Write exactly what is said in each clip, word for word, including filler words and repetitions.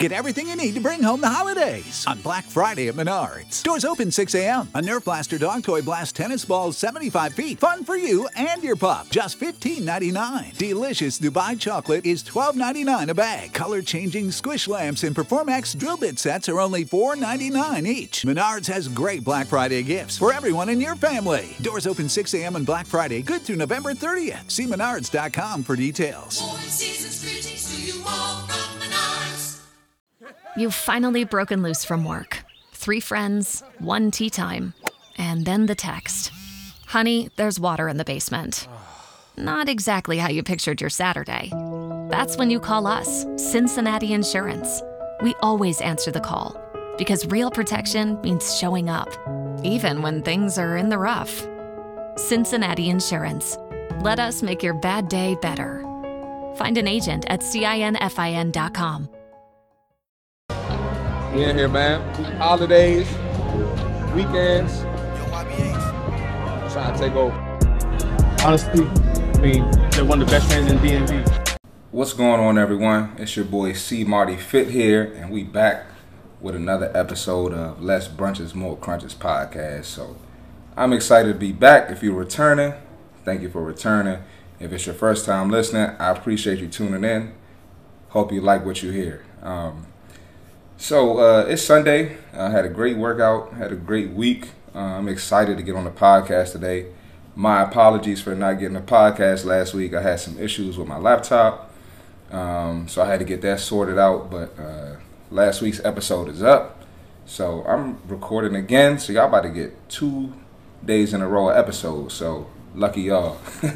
Get everything you need to bring home the holidays on Black Friday at Menards. Stores open six a.m. A Nerf Blaster Dog Toy Blast tennis ball seventy-five feet. Fun for you and your pup. Just fifteen ninety-nine. Delicious Dubai chocolate is twelve ninety-nine a bag. Color-changing squish lamps and Performax drill bit sets are only four ninety-nine each. Menards has great Black Friday gifts for everyone in your family. Doors open six a.m. on Black Friday, good through November thirtieth. See menards dot com for details. You've finally broken loose from work. Three friends, one tea time, and then the text. Honey, there's water in the basement. Not exactly how you pictured your Saturday. That's when you call us, Cincinnati Insurance. We always answer the call because real protection means showing up, even when things are in the rough. Cincinnati Insurance. Let us make your bad day better. Find an agent at cinfin dot com. We in here, man. Holidays, weekends. Trying to take over. Honestly, I mean, they're one of the best fans in D M V. What's going on, everyone? It's your boy C Marty Fit here, and we back with another episode of Less Brunches, More Crunches podcast. So I'm excited to be back. If you're returning, thank you for returning. If it's your first time listening, I appreciate you tuning in. Hope you like what you hear. Um, So, uh, it's Sunday. I had a great workout, had a great week. Uh, I'm excited to get on the podcast today. My apologies for not getting a podcast last week. I had some issues with my laptop, um, so I had to get that sorted out. But uh, last week's episode is up, so I'm recording again. So y'all about to get two days in a row of episodes. So lucky y'all.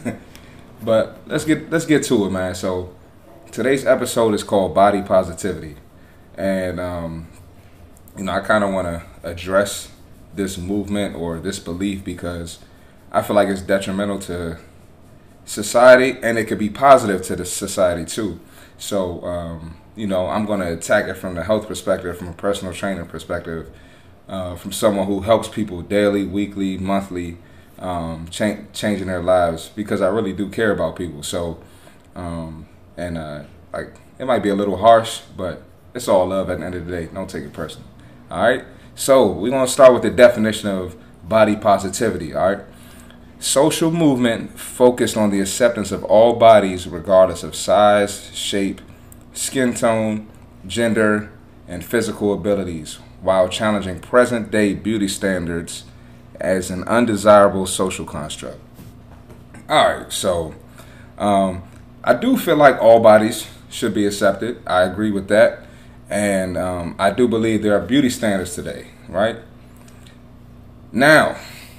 But let's get let's get to it, man. So today's episode is called Body Positivity. And, um, you know, I kind of want to address this movement or this belief because I feel like it's detrimental to society and it could be positive to the society too. So, um, you know, I'm going to attack it from the health perspective, from a personal trainer perspective, uh, from someone who helps people daily, weekly, monthly, um, cha- changing their lives because I really do care about people. So, um, and uh, like it might be a little harsh, but it's all love at the end of the day. Don't take it personal. All right? So we're going to start with the definition of body positivity. All right? Social movement focused on the acceptance of all bodies regardless of size, shape, skin tone, gender, and physical abilities while challenging present-day beauty standards as an undesirable social construct. All right. So um, I do feel like all bodies should be accepted. I agree with that. And um, I do believe there are beauty standards today, right? Now,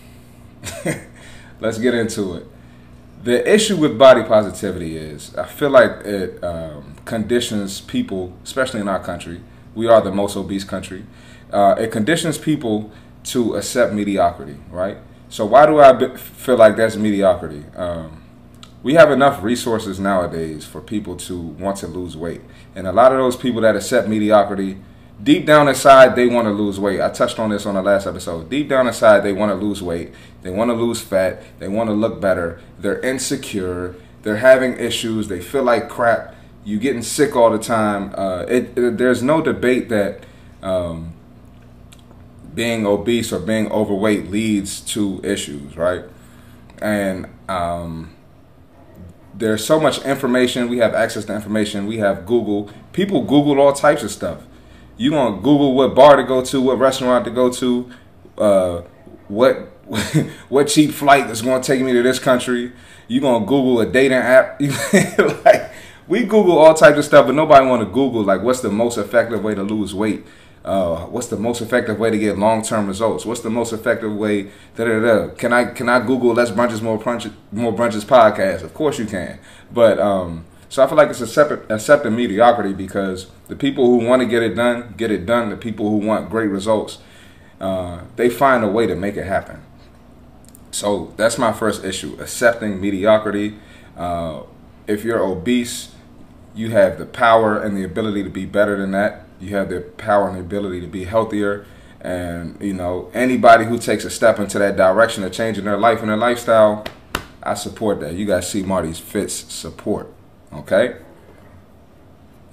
let's get into it. The issue with body positivity is I feel like it um, conditions people, especially in our country. We are the most obese country. Uh, it conditions people to accept mediocrity, right? So why do I be- feel like that's mediocrity? Um, we have enough resources nowadays for people to want to lose weight. And a lot of those people that accept mediocrity, deep down inside, they want to lose weight. I touched on this on the last episode. Deep down inside, they want to lose weight. They want to lose fat. They want to look better. They're insecure. They're having issues. They feel like crap. You're getting sick all the time. Uh, it, it, there's no debate that um, being obese or being overweight leads to issues, right? And um, there's so much information. We have access to information. We have Google. People Google all types of stuff. You gonna Google what bar to go to, what restaurant to go to, uh, what what cheap flight is gonna take me to this country. You gonna Google a dating app. Like we Google all types of stuff, but nobody want to Google like what's the most effective way to lose weight. Uh, what's the most effective way to get long-term results? What's the most effective way? Da, da, da. Can I can I Google Less Brunches, More Brunches, More Brunches podcast? Of course you can. But um, so I feel like it's a separate, accepting mediocrity because the people who want to get it done, get it done. The people who want great results, uh, they find a way to make it happen. So that's my first issue, accepting mediocrity. Uh, if you're obese, you have the power and the ability to be better than that. You have the power and the ability to be healthier. And, you know, anybody who takes a step into that direction of changing their life and their lifestyle, I support that. You guys see Marty's Fit's support. Okay?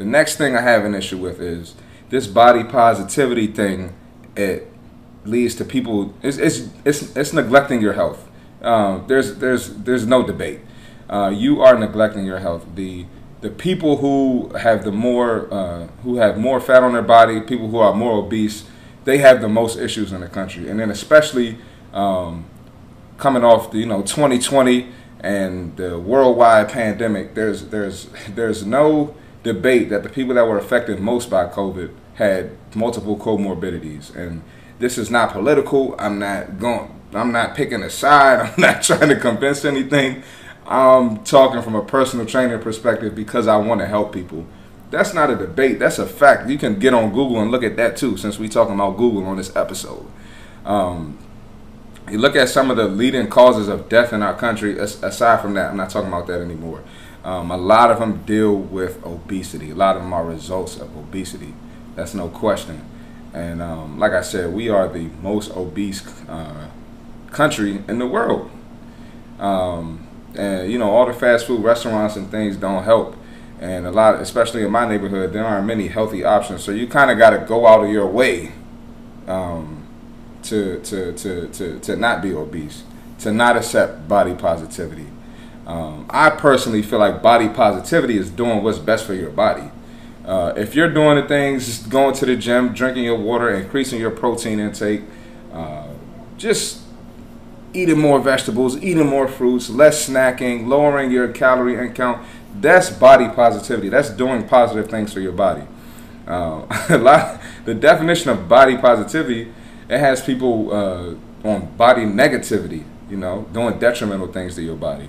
The next thing I have an issue with is this body positivity thing. It leads to people. It's it's it's, it's neglecting your health. Um, there's there's there's no debate. Uh, you are neglecting your health. The the people who have the more uh, who have more fat on their body, people who are more obese, they have the most issues in the country. And then especially um, coming off the you know twenty twenty and the worldwide pandemic, there's there's there's no debate that the people that were affected most by COVID had multiple comorbidities. And this is not political. I'm not going. I'm not picking a side. I'm not trying to convince anything. I'm talking from a personal trainer perspective because I want to help people. That's not a debate. That's a fact. You can get on Google and look at that too, since we're talking about Google on this episode. Um, you look at some of the leading causes of death in our country. Aside from that, I'm not talking about that anymore. Um, a lot of them deal with obesity. A lot of them are results of obesity. That's no question. And um, like I said, we are the most obese uh, country in the world. Um, And, you know, all the fast food restaurants and things don't help. And a lot, especially in my neighborhood, there aren't many healthy options. So you kind of got to go out of your way um, to, to, to, to, to not be obese, to not accept body positivity. Um, I personally feel like body positivity is doing what's best for your body. Uh, if you're doing the things, going to the gym, drinking your water, increasing your protein intake, uh, just eating more vegetables, eating more fruits, less snacking, lowering your calorie intake, that's body positivity. That's doing positive things for your body. Uh, a lot, the definition of body positivity, it has people uh, on body negativity, you know, doing detrimental things to your body.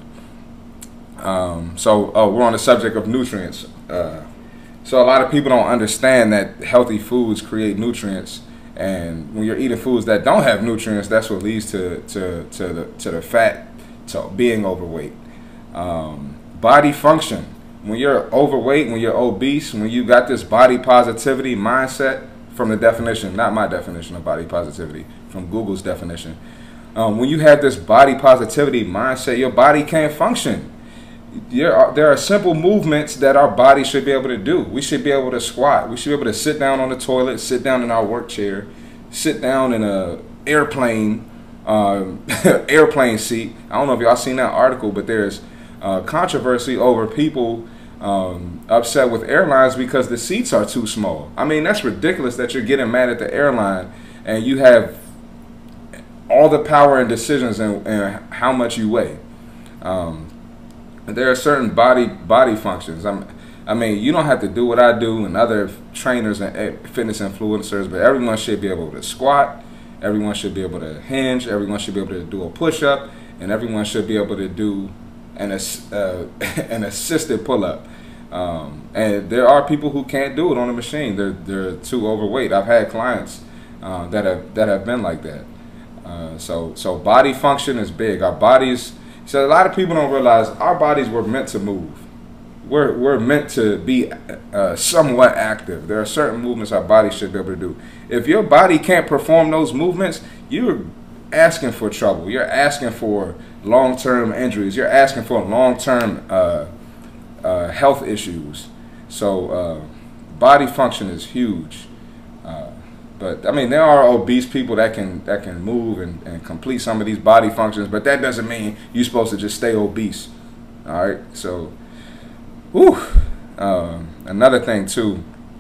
Um, so oh, we're on the subject of nutrients. Uh, so a lot of people don't understand that healthy foods create nutrients. And when you're eating foods that don't have nutrients, that's what leads to to to the to the fat, to being overweight. Um, body function. When you're overweight, when you're obese, when you got this body positivity mindset, from the definition, not my definition of body positivity, from Google's definition. Um, when you have this body positivity mindset, your body can't function. There are, there are simple movements that our body should be able to do. We should be able to squat. We should be able to sit down on the toilet, sit down in our work chair, sit down in a airplane, um, airplane seat. I don't know if y'all seen that article, but there's uh, controversy over people um, upset with airlines because the seats are too small. I mean, that's ridiculous that you're getting mad at the airline and you have all the power and decisions in, in how much you weigh. Um, There are certain body body functions. I'm, I mean, you don't have to do what I do and other trainers and fitness influencers, but everyone should be able to squat. Everyone should be able to hinge. Everyone should be able to do a push-up, and everyone should be able to do an uh, an assisted pull-up. Um, and there are people who can't do it on a machine. They're they're too overweight. I've had clients uh, that have that have been like that. Uh, so so body function is big. Our bodies. So a lot of people don't realize our bodies were meant to move. We're we're meant to be uh, somewhat active. There are certain movements our body should be able to do. If your body can't perform those movements, you're asking for trouble. You're asking for long-term injuries. You're asking for long-term uh, uh, health issues. So uh, body function is huge. Uh, But I mean, there are obese people that can that can move and, and complete some of these body functions, but that doesn't mean you're supposed to just stay obese. All right, so, whew. Um, another thing too,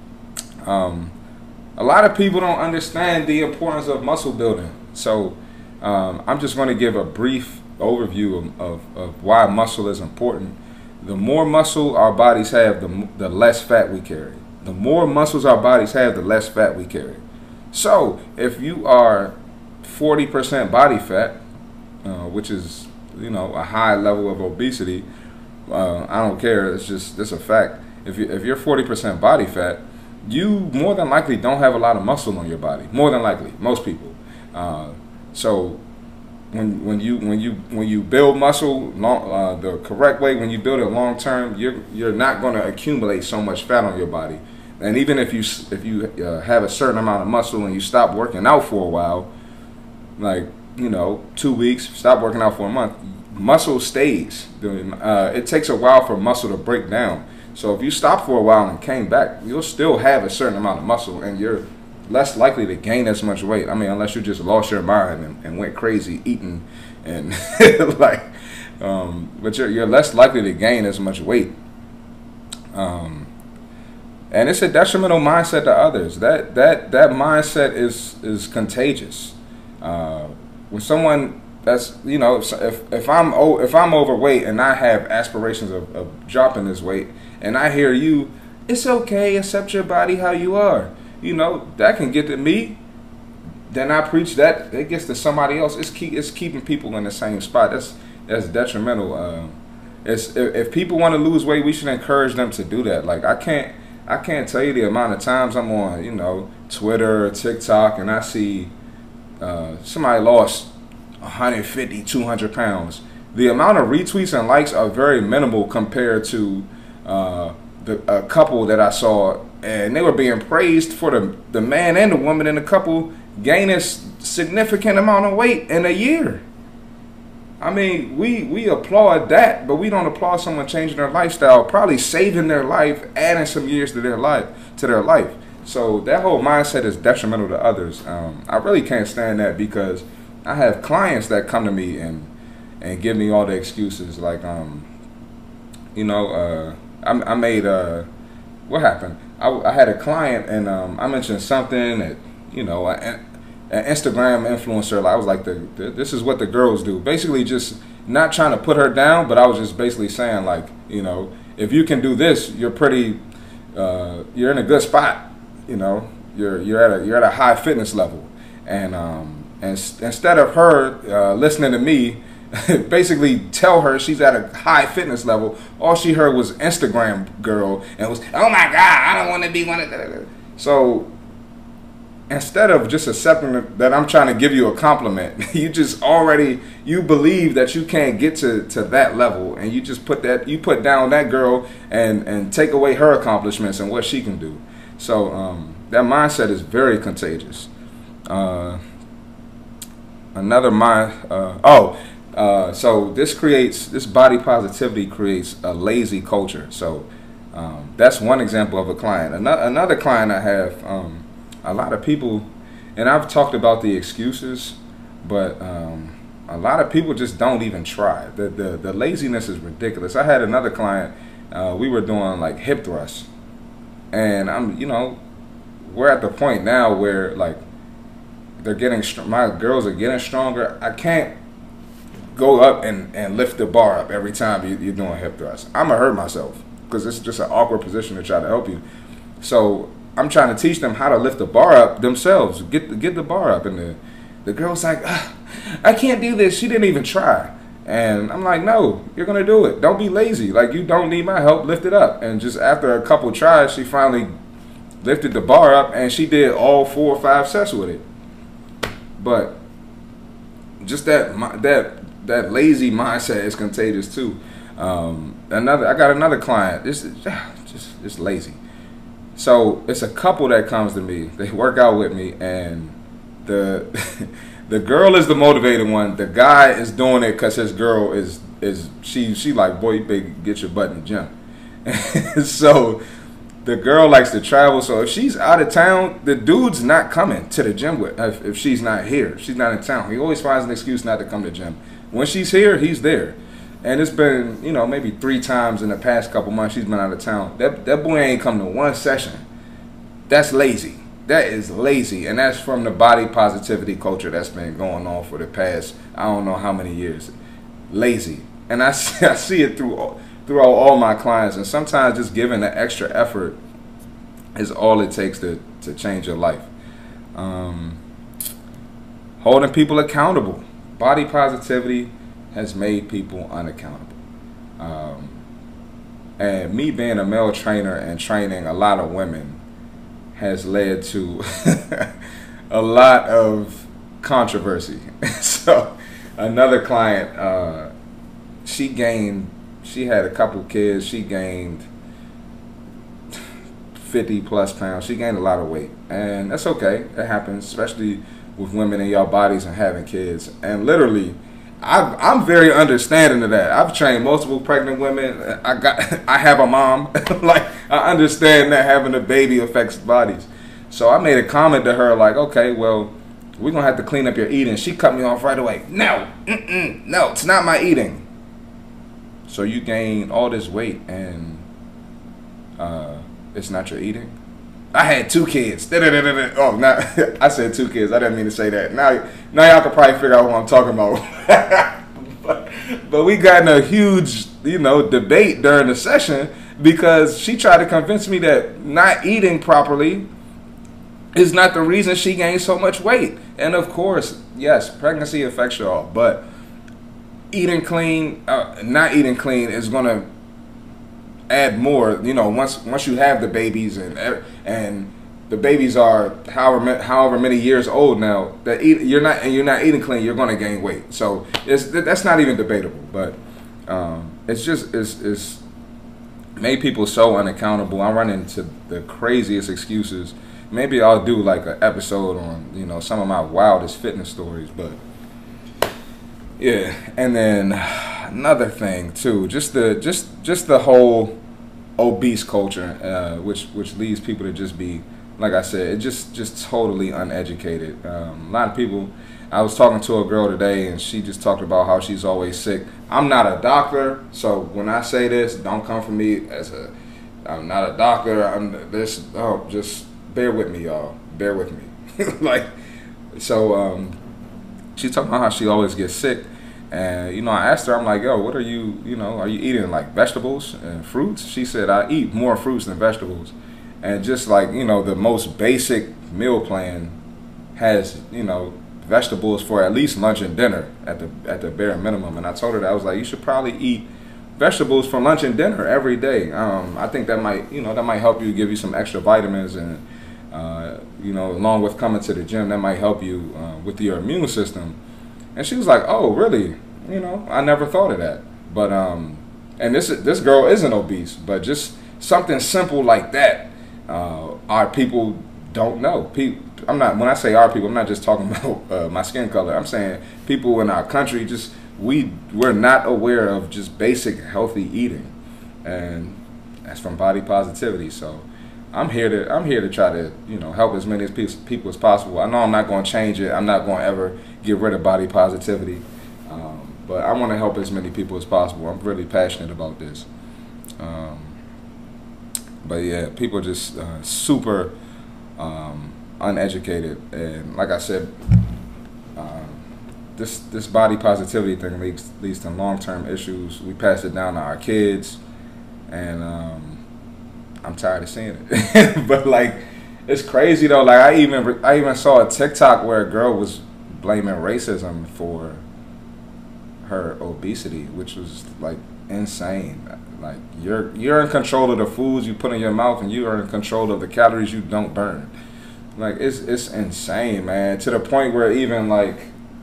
um, a lot of people don't understand the importance of muscle building. So um, I'm just going to give a brief overview of, of, of why muscle is important. The more muscle our bodies have, the, the less fat we carry. The more muscles our bodies have, the less fat we carry. So if you are forty percent body fat, uh, which is, you know, a high level of obesity, uh, I don't care. It's just, it's a fact. If you if you're forty percent body fat, you more than likely don't have a lot of muscle on your body. More than likely, most people. Uh, so when when you when you when you build muscle long, uh, the correct way, when you build it long term, you're you're not going to accumulate so much fat on your body. And even if you if you uh, have a certain amount of muscle and you stop working out for a while, like, you know, two weeks, stop working out for a month, muscle stays. Uh, it takes a while for muscle to break down. So if you stop for a while and came back, you'll still have a certain amount of muscle, and you're less likely to gain as much weight. I mean, unless you just lost your mind and, and went crazy eating and like, um, but you're you're less likely to gain as much weight. Um, and it's a detrimental mindset to others. That that that mindset is is contagious. Uh, when someone that's you know if if I'm oh, if I'm overweight and I have aspirations of, of dropping this weight, and I hear you, it's okay, accept your body how you are. You know, that can get to me. Then I preach that, it gets to somebody else. It's keep it's keeping people in the same spot. That's that's detrimental. Uh, it's if, if people want to lose weight, we should encourage them to do that. Like I can't I can't tell you the amount of times I'm on you know Twitter or TikTok and I see uh, somebody lost one fifty, two hundred pounds. The amount of retweets and likes are very minimal compared to uh, the a couple that I saw, and they were being praised for the the man and the woman in the couple gaining significant amount of weight in a year. I mean, we we applaud that, but we don't applaud someone changing their lifestyle, probably saving their life, adding some years to their life to their life. So that whole mindset is detrimental to others. Um, I really can't stand that because I have clients that come to me and and give me all the excuses like, um, you know, uh, I, I made uh, what happened? I, I had a client and um, I mentioned something that, you know, an, an Instagram influencer. I was like, the, the, this is what the girls do. Basically, just not trying to put her down, but I was just basically saying like, you know, if you can do this, you're pretty, uh, you're in a good spot. You know, you're you're at a you're at a high fitness level, and um, and instead of her uh, listening to me, basically tell her she's at a high fitness level, all she heard was Instagram girl and was, oh my God, I don't want to be one of that. So instead of just accepting that I'm trying to give you a compliment, you just already, you believe that you can't get to, to that level, and you just put that, you put down that girl and, and take away her accomplishments and what she can do. So um, that mindset is very contagious. Uh, another mind, uh, oh, uh, so this creates, this body positivity creates a lazy culture. So um, that's one example of a client. Another, another client I have, um, a lot of people, and I've talked about the excuses, but um, a lot of people just don't even try. The, the, the laziness is ridiculous. I had another client, uh, we were doing like hip thrusts. And I'm, you know, we're at the point now where like they're getting, my girls are getting stronger. I can't go up and, and lift the bar up every time you, you're doing hip thrusts. I'm gonna hurt myself because it's just an awkward position to try to help you. So I'm trying to teach them how to lift the bar up themselves, get the, get the bar up. And the, the girl's like, I can't do this. She didn't even try. And I'm like, no, you're going to do it. Don't be lazy. Like, you don't need my help. Lift it up. And just after a couple tries, she finally lifted the bar up, and she did all four or five sets with it. But just that that that lazy mindset is contagious too. Um, another, I got another client. This is just just lazy. So it's a couple that comes to me. They work out with me, and the the girl is the motivated one. The guy is doing it because his girl is is she she like, boy, you better get your butt in the gym. So the girl likes to travel. So if she's out of town, the dude's not coming to the gym with if, if she's not here. If she's not in town. He always finds an excuse not to come to the gym. When she's here, he's there. And it's been, you know, maybe three times in the past couple months she's been out of town. That that boy ain't come to one session. That's lazy. That is lazy. And that's from the body positivity culture that's been going on for the past, I don't know how many years. Lazy. And I see, I see it through throughout all my clients. And sometimes just giving the extra effort is all it takes to, to change your life. Um, holding people accountable. Body positivity has made people unaccountable. Um, and me being a male trainer and training a lot of women has led to a lot of controversy. So another client, uh, she gained, she had a couple kids, she gained fifty plus pounds. She gained a lot of weight, and that's okay. It happens, especially with women in your bodies and having kids. And literally, I've, I'm very understanding of that. I've trained multiple pregnant women. I got, I have a mom. Like, I understand that having a baby affects bodies. So I made a comment to her like, okay, well, we're gonna have to clean up your eating. She cut me off right away. No, mm-mm, no, it's not my eating. So you gain all this weight and uh, it's not your eating. I had two kids. Da-da-da-da-da. Oh, not, I said two kids. I didn't mean to say that. Now, now y'all can probably figure out what I'm talking about. but, but we got in a huge, you know, debate during the session because she tried to convince me that not eating properly is not the reason she gained so much weight. And of course, yes, pregnancy affects you all, but eating clean, uh, not eating clean is gonna add more. You know, once once you have the babies and and the babies are however however many years old now, that eat, you're not and you're not eating clean, you're gonna gain weight. So it's that's not even debatable. But um, it's just it's it's made people so unaccountable. I run into the craziest excuses. Maybe I'll do like an episode on, you know, some of my wildest fitness stories, but yeah. And then another thing too, just the just just the whole obese culture, uh, which which leads people to just be, like I said, it just just totally uneducated. Um, a lot of people. I was talking to a girl today, and she just talked about how she's always sick. I'm not a doctor, so when I say this, don't come for me as a. I'm not a doctor. I'm this. Oh, just. Bear with me, y'all. Bear with me. like, so um, she's talking about how she always gets sick. And, you know, I asked her, I'm like, yo, what are you, you know, are you eating like vegetables and fruits? She said, I eat more fruits than vegetables. And just like, you know, the most basic meal plan has, you know, vegetables for at least lunch and dinner at the at the bare minimum. And I told her that I was like, you should probably eat vegetables for lunch and dinner every day. Um, I think that might, you know, that might help you, give you some extra vitamins and, Uh, you know, along with coming to the gym, that might help you uh, with your immune system. And she was like, "Oh, really? You know, I never thought of that." But um, and this this girl isn't obese, but just something simple like that, uh, our people don't know. People, I'm not when I say our people, I'm not just talking about uh, my skin color. I'm saying people in our country just we we're not aware of just basic healthy eating, and that's from Body Positivity. So. I'm here to I'm here to try to, you know, help as many as people as possible. I know I'm not going to change it. I'm not going to ever get rid of body positivity, um, but I want to help as many people as possible. I'm really passionate about this. Um, but yeah, people are just uh, super um, uneducated, and like I said, uh, this this body positivity thing leads leads to long-term issues. We pass it down to our kids, and um, I'm tired of seeing it. But like, it's crazy though. Like I even I even saw a TikTok where a girl was blaming racism for her obesity, which was like insane. Like you're you're in control of the foods you put in your mouth, and you are in control of the calories you don't burn. Like it's it's insane, man. To the point where even like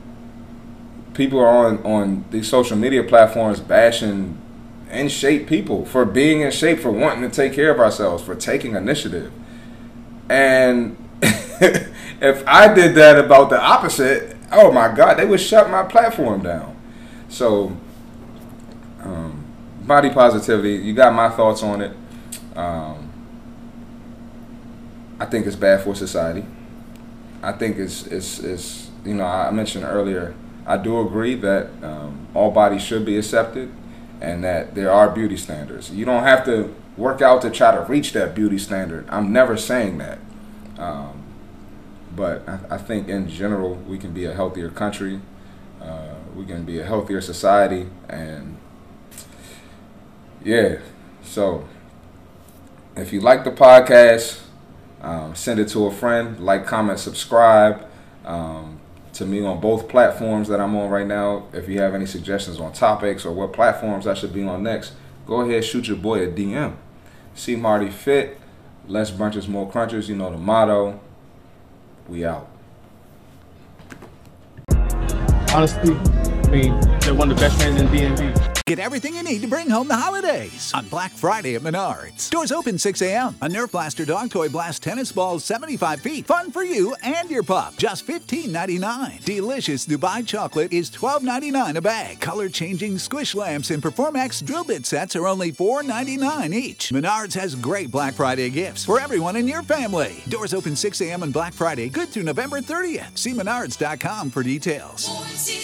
people are on on these social media platforms bashing in shape people for being in shape, for wanting to take care of ourselves, for taking initiative. And if I did that about the opposite, oh my God, they would shut my platform down. So, um, body positivity, you got my thoughts on it. Um, I think it's bad for society. I think it's, it's, it's you know, I mentioned earlier, I do agree that um, all bodies should be accepted, and that there are beauty standards. You don't have to work out to try to reach that beauty standard. I'm never saying that. Um, but I, I think in general, we can be a healthier country. Uh, we can be a healthier society. And yeah, so if you like the podcast, um, send it to a friend, like, comment, subscribe. Um, to me on both platforms that I'm on right now. If you have any suggestions on topics or what platforms I should be on next, go ahead, shoot your boy a D M. C Marty Fit, less brunches, more crunches. You know the motto. We out. Honestly, I mean, they're one of the best fans in D M V. Get everything you need to bring home the holidays on Black Friday at Menards. Stores open six a.m. A Nerf Blaster Dog Toy Blast Tennis Balls seventy-five feet. Fun for you and your pup. Just fifteen ninety-nine. Delicious Dubai chocolate is twelve ninety-nine a bag. Color-changing squish lamps and Performax drill bit sets are only four ninety-nine each. Menards has great Black Friday gifts for everyone in your family. Doors open six a.m. on Black Friday, good through November thirtieth. See menards dot com for details.